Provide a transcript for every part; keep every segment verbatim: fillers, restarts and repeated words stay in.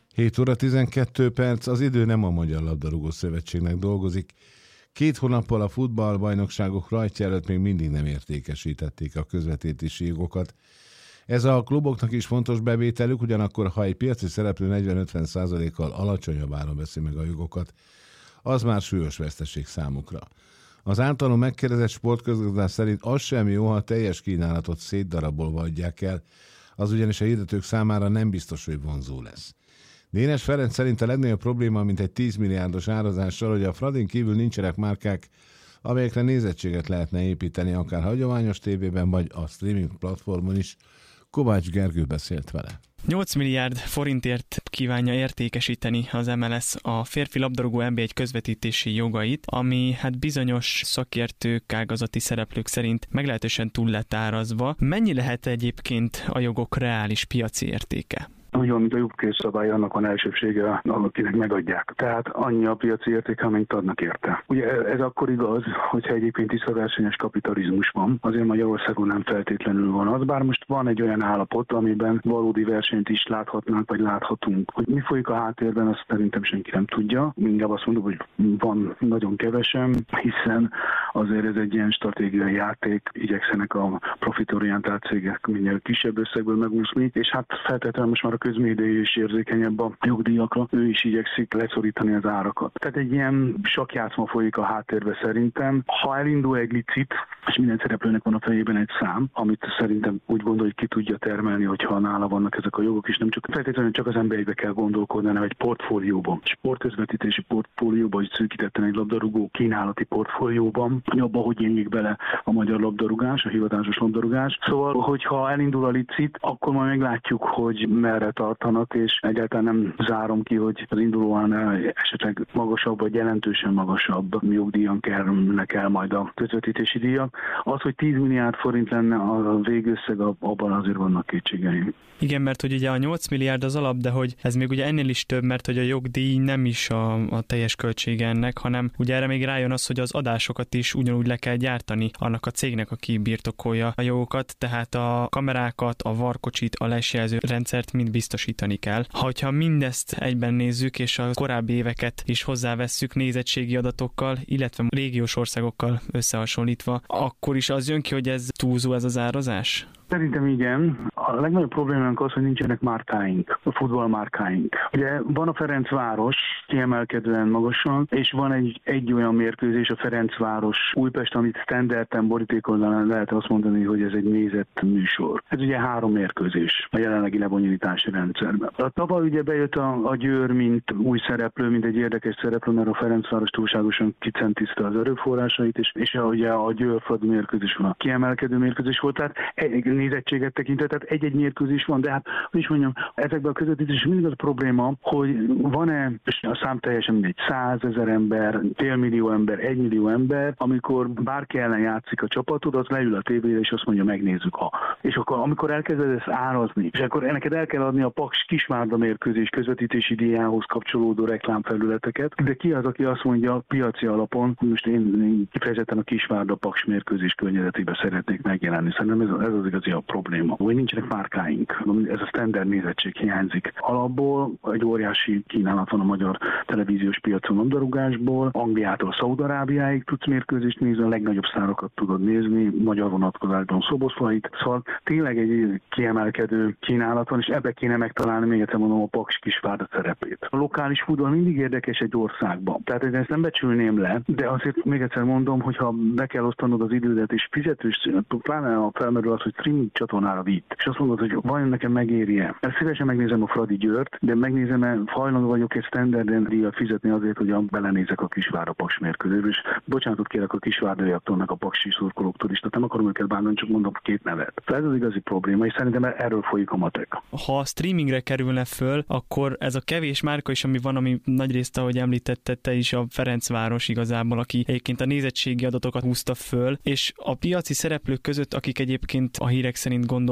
hét óra tizenkét perc, az idő nem a Magyar Labdarúgó Szövetségnek dolgozik. Két hónappal a futballbajnokságok rajtja előtt még mindig nem értékesítették a közvetítési jogokat. Ez a kluboknak is fontos bevételük, ugyanakkor ha egy piaci szereplő negyven-ötven százalékkal alacsonyabb áron veszi meg a jogokat, az már súlyos veszteség számukra. Az általán megkérdezett sportközgazdás szerint az sem jó, ha a teljes kínálatot szétdarabolva adják el, az ugyanis a hirdetők számára nem biztos, hogy vonzó lesz. Dénes Ferenc szerint a legnagyobb probléma, mint egy tíz milliárdos árazással, hogy a Fradin kívül nincsenek márkák, amelyekre nézettséget lehetne építeni, akár hagyományos tévében, vagy a streaming platformon is. Kovács Gergő beszélt vele. nyolc milliárd forintért kívánja értékesíteni az em el es a férfi labdarúgó en bé egy közvetítési jogait, ami hát bizonyos szakértők, ágazati szereplők szerint meglehetősen túl lett árazva. Mennyi lehet egyébként a jogok reális piaci értéke? Úgy van, mint a jogkészszabály, annak van elsőbsége, akinek megadják. Tehát annyi a piaci értéke, amennyit adnak érte. Ugye ez akkor igaz, hogyha egyébként tiszta versenyes kapitalizmus van, azért Magyarországon nem feltétlenül van az, bár most van egy olyan állapot, amiben valódi versenyt is láthatnánk, vagy láthatunk. Hogy mi folyik a háttérben, azt szerintem senki nem tudja. Inkább azt mondom, hogy van nagyon kevesen, hiszen azért ez egy ilyen stratégiai játék, igyekszenek a profitorientált cégek minél kisebb összegből megúszni, és hát feltétlenül most már a közmédia is érzékenyebb a jogdíjakra, ő is igyekszik leszorítani az árakat. Tehát egy ilyen sakkjátszma folyik a háttérbe szerintem. Ha elindul egy licit, és minden szereplőnek van a fejében egy szám, amit szerintem úgy gondol, hogy ki tudja termelni, hogyha nála vannak ezek a jogok, és nem csak feltétlenül csak az emberekbe kell gondolkodni, hanem egy portfólióban. Sportközvetítési portfólióban, hogy szűkítetten egy labdarúgó kínálati portfólióban, abban, hogy nyílik bele a magyar labdarúgás, a hivatásos labdarúgás. Szóval, hogyha elindul a licit, akkor majd meglátjuk, hogy merre tartanak, és egyáltalán nem zárom ki, hogy az indulóan esetleg magasabb, vagy jelentősen magasabb jogdíjon kerülnek el majd a közvetítési díjak. Az, hogy tíz milliárd forint lenne a végösszeg, abban azért vannak kétségeim. Igen, mert hogy ugye a nyolc milliárd az alap, de hogy ez még ugye ennél is több, mert hogy a jogdíj nem is a, a teljes költsége ennek, hanem ugye erre még rájön az, hogy az adásokat is ugyanúgy le kell gyártani annak a cégnek, aki birtokolja a jogokat, tehát a kamerákat, a varkocsit, a lesjelző rendszert mind biztosítani kell. Ha mindezt egyben nézzük, és a korábbi éveket is hozzávesszük nézettségi adatokkal, illetve régiós országokkal összehasonlítva, akkor is az jön ki, hogy ez túlzó ez az árazás? Szerintem igen. A legnagyobb problémánk az, hogy nincsenek márkáink, a futballmárkáink. Ugye van a Ferencváros kiemelkedően magasan, és van egy, egy olyan mérkőzés, a Ferencváros Újpest, amit standarden borítékolnál lehet azt mondani, hogy ez egy nézett műsor. Ez ugye három mérkőzés a jelenlegi lebonyolítási rendszerben. A tavaly ugye bejött a, a Győr, mint új szereplő, mint egy érdekes szereplő, mert a Ferencváros túlságosan kicentizte az erőforrásait, és, és ugye a Győr-Fradi mérkőzés van a kiemelkedő mérkőzés volt, tehát egy nézettséget tekintett, tehát egy-egy mérkőzés van, de hát, hogy is mondjam, ezekben a közvetítés mindig az a probléma, hogy van-e, és a szám teljesen mindegy, százezer ember, félmillió ember, egymillió ember, amikor bárki ellen játszik a csapatod, az leül a tévére, és azt mondja, megnézzük, ha. És akkor, amikor elkezded ezt árazni, és akkor neked el kell adni a Paks Kisvárda mérkőzés közvetítési díjához kapcsolódó reklámfelületeket, de ki az, aki azt mondja piaci alapon, hogy most én kifejezetten a Kisvárda Paks mérkőzés környezetében szeretnék megjelenni. Szerintem ez, ez az igazi a probléma, hogy nincsenek márkáink, ez a standard nézettség hiányzik. Alapból egy óriási kínálat van a magyar televíziós piacon labdarúgásból, Angliától Szaúd-Arábiáig tudsz mérkőzést nézni, a legnagyobb szárokat tudod nézni, magyar vonatkozásban Szoboszlait, szóval tényleg egy kiemelkedő kínálat van, és ebbe kéne megtalálni, még egyszer mondom, a Paks Kisvárda szerepét. A lokális futball mindig érdekes egy országban, tehát én ezt nem becsülném le, de azért még egyszer mondom, hogyha be kell osztanod az idődet, és fizetős, pláne a felmerül az, hogy streaming csatornára vitt, és azt mondod, hogy vajon nekem megéri-e. Ezt szívesen megnézem a Fradi Győrt, de megnézem-e, hajlandó vagyok egy standarden díjat fizetni azért, hogy belenézek a Kisvárda Paks mérkőzésbe, és bocsánatot kérek a kisvárdaiaktól, a paksi szurkolóktól is, tehát nem akarom őket bánni, csak mondom két nevet. Ez az igazi probléma, és szerintem erről folyik a matek. Ha a streamingre kerülne föl, akkor ez a kevés márka is, ami van, ami nagyrészt, ahogy említette te is, a Ferencváros igazából, aki egyébként a nézettségi adatokat húzta föl, és a piaci szereplők között, akik egyébként a hírek szerint gondolkodnak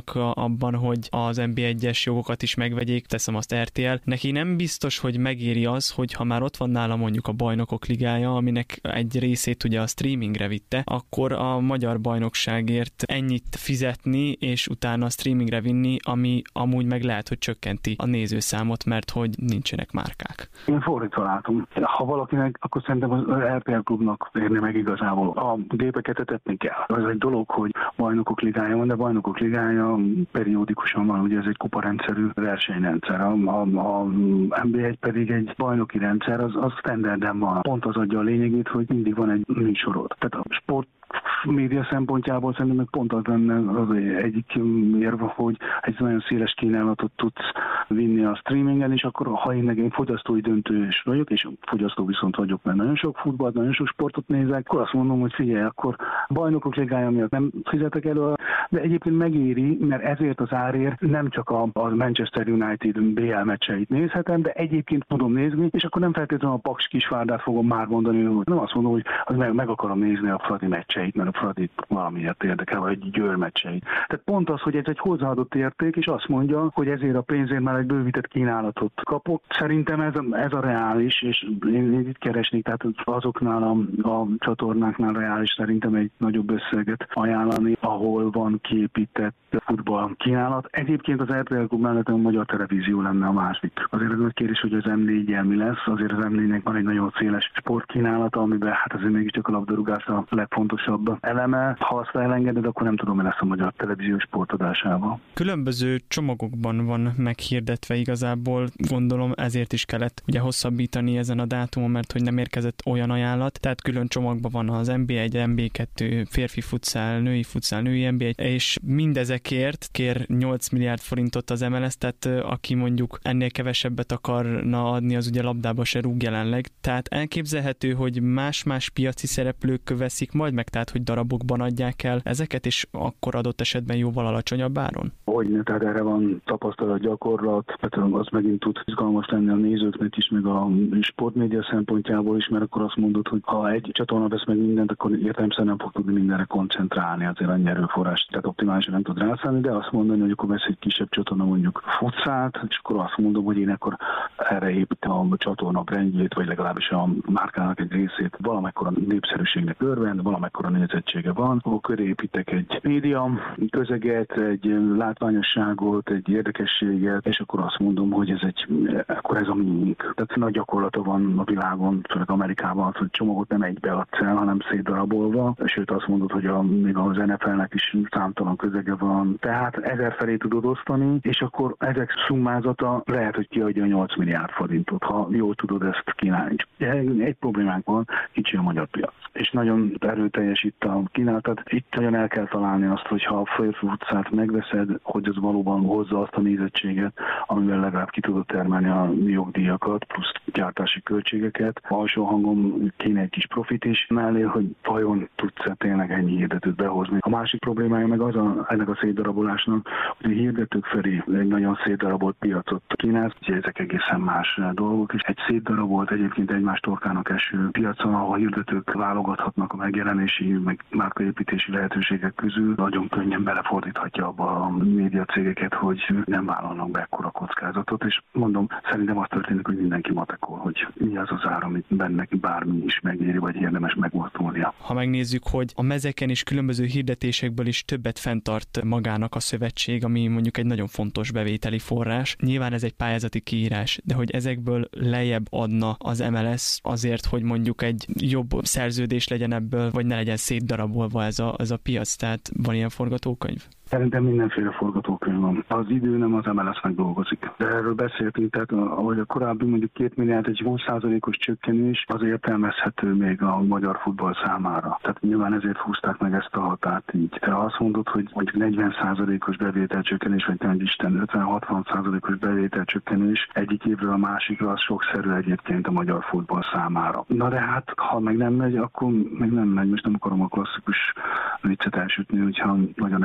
vannak abban, hogy az en bé egyes jogokat is megvegyék, teszem azt er té el. Neki nem biztos, hogy megéri az, hogy ha már ott van nála mondjuk a Bajnokok Ligája, aminek egy részét ugye a streamingre vitte, akkor a magyar bajnokságért ennyit fizetni, és utána a streamingre vinni, ami amúgy meg lehet, hogy csökkenti a nézőszámot, mert hogy nincsenek márkák. Én fordítva látom. Ha valakinek, akkor szerintem az er té el klubnak érni meg igazából. A gépeket etetni kell. Ez egy dolog, hogy Bajnokok Ligája van, de Bajnokok Ligája periódikusan van, ugye ez egy kuparendszerű versenyrendszer. A, a, a en bé egy pedig egy bajnoki rendszer, az, az standarden van. Pont az adja a lényegét, hogy mindig van egy műsorod. Tehát a sport média szempontjából szerintem meg pont az lenne az egyik érve, hogy egy nagyon széles kínálatot tudsz vinni a streamingen, és akkor ha én meg én fogyasztói döntős vagyok, és fogyasztó viszont vagyok, mert nagyon sok futballt, nagyon sok sportot nézek, akkor azt mondom, hogy figyelj, akkor Bajnokok Ligája miatt nem fizetek elő, de egyébként megéri, mert ezért az árért nem csak a, a Manchester United bé el meccseit nézhetem, de egyébként tudom nézni, és akkor nem feltétlenül a Paks Kisvárdát fogom már mondani, hogy nem azt mondom, hogy az meg, meg akarom nézni a Fradi meccseit, mert a Fradi valamiért érdekel, vagy egy Győr meccseit. Tehát pont az, hogy ez egy hozzáadott érték, és azt mondja, hogy ezért a pénzért már egy bővített kínálatot kapok. Szerintem ez, ez a reális, és én itt keresnék, tehát azoknál a, a csatornáknál reális szerintem egy nagyobb összeget ajánlani, ahol van kiépített futball kínálat. Egyébként az er té el Klub mellett a Magyar Televízió lenne a másik. Azért az nagy kérdés, hogy az em négy-jel mi lesz, azért az em négynek van egy nagyon széles sportkínálata, amiben hát azért mégiscsak a labdarúgás a legfontosabb eleme. Ha azt elengeded, akkor nem tudom, mi lesz a Magyar Televízió sportadásával. Különböző csomagokban van meghirdetve igazából, gondolom ezért is kellett ugye hosszabbítani ezen a dátumon, mert hogy nem érkezett olyan ajánlat, tehát külön csomagban van az en bé egy, en bé kettő, férfi futszál, női futszál, női en bé egy, és mindezekért kér nyolc milliárd forintot az em el es, tehát aki mondjuk ennél kevesebbet akarna adni, az ugye labdába se rúg jelenleg. Tehát elképzelhető, hogy más-más piaci szereplők veszik majd meg, tehát hogy darabokban adják el ezeket, és akkor adott esetben jóval alacsonyabb áron? Hogyne, tehát erre van tapasztalat, gyakorlat, tehát az megint tud izgalmas lenni a nézőknek is, meg a sportmédia szempontjából is, mert akkor azt mondod, hogy ha egy csatorna vesz meg mindent, akkor értelemszerűen nem fog tudni mindenre koncentrálni, azért annyi erőforrás, tehát optimálisan nem tud rászállni, de azt mondani, hogy akkor vesz egy kisebb csatorna, mondjuk futszált, és akkor azt mondom, hogy én akkor erre építem a csatorna brandjét, vagy legalábbis a márkának egy részét valamekkora népszerűségnek örvend, valamekkora nézettsége van, akkor köré építek egy média közeget, egy látványosságot, egy érdekességet, és akkor azt mondom, hogy ez egy, akkor ez a miénk. Tehát nagy gyakorlata van a világon, főleg Amerikában, hogy csomagot nem egybe adsz el, hanem szétdarabolva, sőt azt mondod, hogy a, még az en ef el-nek is számtalan közege van. Tehát ezer felé tudod osztani, és akkor ezek szummázata lehet, hogy kiadja a nyolc milliárd forintot, ha jól tudod ezt kínálni. Egy problémánk van, kicsi a magyar piac. És nagyon erőteljes itt a kínálat. Itt nagyon el kell találni azt, hogy ha a férfi futszát megveszed, hogy az valóban hozza azt a nézettséget, amivel legalább ki tudod termelni a jogdíjakat, plusz gyártási költségeket. Alsó hangon kéne egy kis profit is mellé, hogy vajon tudsz-e tényleg ennyi hirdetőt behozni. A másik problémája meg az a, ennek a szétdarabolásnak, hogy a hirdetők felé egy nagyon szétdarabolt piacot kínálsz, ugye ezek egészen más dolgok, és egy szétdarabolt egyébként egymás torkának eső piacon, ahol hirdetők válogathatnak a megjelenési, meg márkaépítési lehetőségek közül, nagyon könnyen belefordíthatja abba a médiacégeket, hogy nem vállalnak be ekkora kockázatot, és mondom, szerintem azt történik, hogy mindenki matekol, hogy mi az az ár, amit benne bármi is megéri, vagy érdemes megmozdulnia. Ha megnézzük, hogy a mezeken és különböző hirdetésekből is többet fenntart magának a szövetség, ami mondjuk egy nagyon fontos bevételi forrás. Nyilván ez egy pályázati kiírás, de hogy ezekből lejjebb adna az em el es azért, hogy mondjuk egy jobb szerződés legyen ebből, vagy ne legyen szétdarabolva ez a, ez a piac, tehát van ilyen forgatókönyv? Szerintem mindenféle forgatókönyv van. Az idő nem az em el es-nek dolgozik. De erről beszéltünk, tehát ahogy a korábbi mondjuk két milliárd, egy húsz százalékos csökkenés az értelmezhető még a magyar futball számára. Tehát nyilván ezért húzták meg ezt a határt így. De azt mondod, hogy mondjuk negyven százalékos bevételcsökkenés, vagy nem Isten ötven-hatvan százalékos bevételcsökkenés egyik évről a másikra, az sokszerű egyébként a magyar futball számára. Na de hát, ha meg nem megy, akkor meg nem megy. Most nem akarom a klasszikus viccet elsütni, hogyha nagyon erőltetjük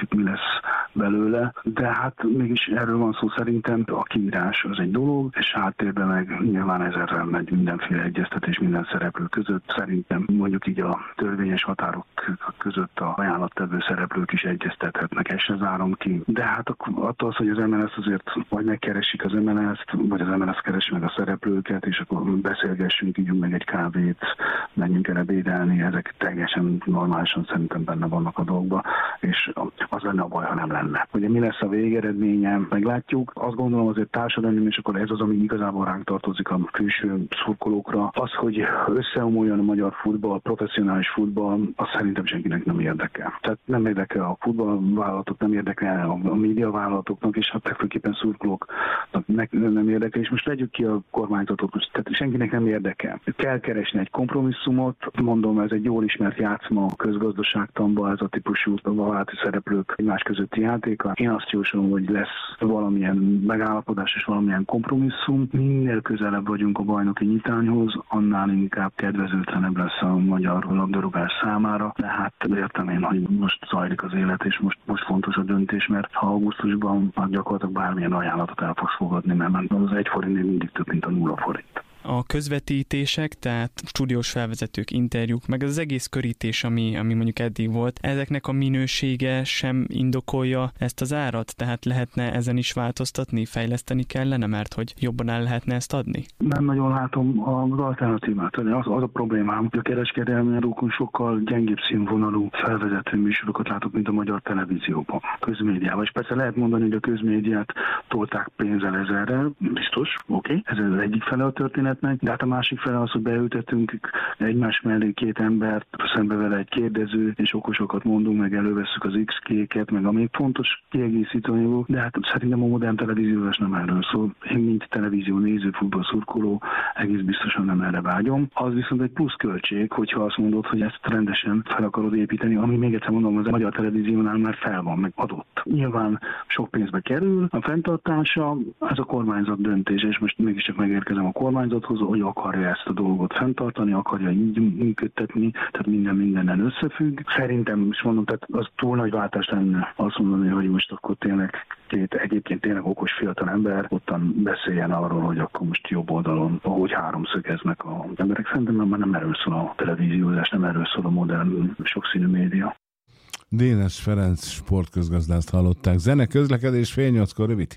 mi lesz belőle, de hát mégis erről van szó szerintem, a kiírás az egy dolog, és háttérben meg nyilván ezerrel megy mindenféle egyeztetés minden szereplő között. Szerintem mondjuk így a törvényes határok között a ajánlattevő szereplők is egyeztethetnek, ezt se zárom ki. De hát attól az, hogy az em el es azért vagy megkeresik az em el es-t, vagy az em el es keresi meg a szereplőket, és akkor beszélgessünk, ígyunk meg egy kávét, menjünk el ebédelni, ezek teljesen normálisan szerintem benne vannak a dolgokban, és az lenne a baj, ha nem lenne. Ugye mi lesz a végeredménye, meglátjuk. Azt gondolom azért társadalmi, és akkor ez az, ami igazából ránk tartozik a külső szurkolókra. Az, hogy összeomoljon a magyar futball, professzionális futball, az szerintem senkinek nem érdekel. Tehát nem érdekel a futballvállalatok, nem érdekel a médiavállalatoknak, és hát legfőképpen szurkolóknak nem érdekel. És most vegyük ki a kormányzatot, tehát senkinek nem érdekel. Kell keresni egy kompromisszumot, mondom, ez egy jól ismert játszma a közgazdaságtanban, ez a típusú vállalati szereplők egymás közötti játéka. Én azt jósolom, hogy lesz valamilyen megállapodás és valamilyen kompromisszum. Minél közelebb vagyunk a bajnoki nyitányhoz, annál inkább kedvezőtlenebb lesz a magyar labdarúgás számára. De hát értem én, hogy most zajlik az élet, és most, most fontos a döntés, mert ha augusztusban már gyakorlatilag bármilyen ajánlatot el fogsz fogadni, mert az egy forintnél mindig több, mint a nulla forint. A közvetítések, tehát stúdiós felvezetők, interjúk, meg az egész körítés, ami, ami mondjuk eddig volt, ezeknek a minősége sem indokolja ezt az árat? Tehát lehetne ezen is változtatni, fejleszteni kellene, mert hogy jobban el lehetne ezt adni? Nem nagyon látom az alternatívát. Az, az a problémám, hogy a kereskedelmi adókon sokkal gyengébb színvonalú felvezető műsorokat látok, mint a magyar televízióban, közmédiában. És persze lehet mondani, hogy a közmédiát tolták pénzzel ezerrel, biztos, oké, okay. Ez az egyik fele a történet. De hát a másik fele az, hogy beültetünk egymás mellé két embert, szembe vele egy kérdező, és okosokat mondunk, meg elővesszük az iksz kéket, meg ami fontos kiegészítő anyagok, de hát szerintem a modern televíziós nem erről szól. Én, mint televízió néző, futballszurkoló, egész biztosan nem erre vágyom. Az viszont egy plusz költség, hogyha azt mondod, hogy ezt rendesen fel akarod építeni, ami még egyszer mondom, az a magyar televíziónál már fel van, meg adott. Nyilván sok pénzbe kerül, a fenntartása, ez a kormányzat döntés, és most mégiscsak megérkezem a kormányzat, hogy akarja ezt a dolgot fenntartani, akarja így működtetni, tehát minden mindennel összefügg. Szerintem is mondom, tehát az túl nagy váltás lenne azt mondani, hogy most akkor tényleg két egyébként tényleg okos fiatal ember ottan beszéljen arról, hogy akkor most jobb oldalon, ahogy háromszögeznek az emberek. Szerintem már nem erről szól a televíziózás, nem erről szól a modern sokszínű média. Dénes Ferenc sportközgazdászt hallották. Zene, közlekedés, fél nyolckor rövid